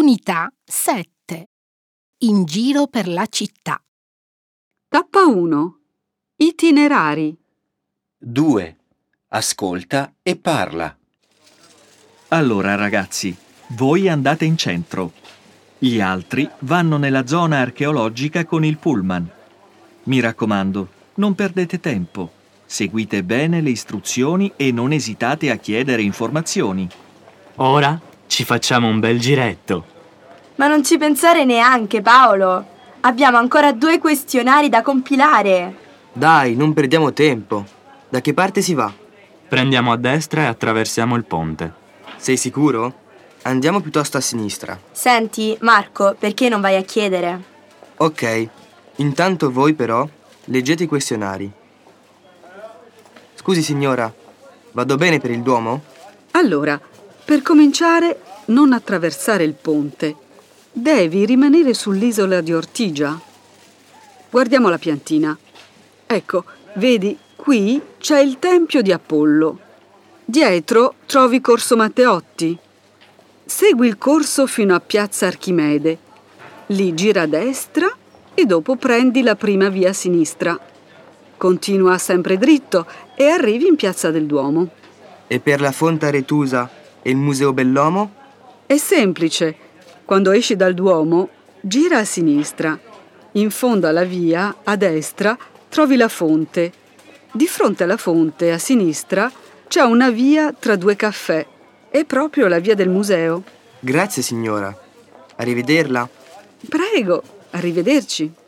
Unità 7. In giro per la città. Tappa 1. Itinerari. 2. Ascolta e parla. Allora ragazzi, voi andate in centro. Gli altri vanno nella zona archeologica con il pullman. Mi raccomando, non perdete tempo. Seguite bene le istruzioni e non esitate a chiedere informazioni. Ora ci facciamo un bel giretto. Ma non ci pensare neanche, Paolo. Abbiamo ancora 2 questionari da compilare. Dai, non perdiamo tempo. Da che parte si va? Prendiamo a destra e attraversiamo il ponte. Sei sicuro? Andiamo piuttosto a sinistra. Senti, Marco, perché non vai a chiedere? Ok, intanto voi però leggete i questionari. Scusi signora, vado bene per il Duomo? Allora, per cominciare, non attraversare il ponte. Devi rimanere sull'isola di Ortigia. Guardiamo la piantina. Ecco, vedi, qui c'è il Tempio di Apollo. Dietro trovi Corso Matteotti. Segui il corso fino a Piazza Archimede. Lì gira a destra e dopo prendi la prima via a sinistra. Continua sempre dritto e arrivi in Piazza del Duomo. E per la Fonte Aretusa e il Museo Bellomo? È semplice. Quando esci dal Duomo, gira a sinistra. In fondo alla via, a destra, trovi la fonte. Di fronte alla fonte, a sinistra, c'è una via tra 2 caffè. È proprio la via del museo. Grazie signora. Arrivederla. Prego, arrivederci.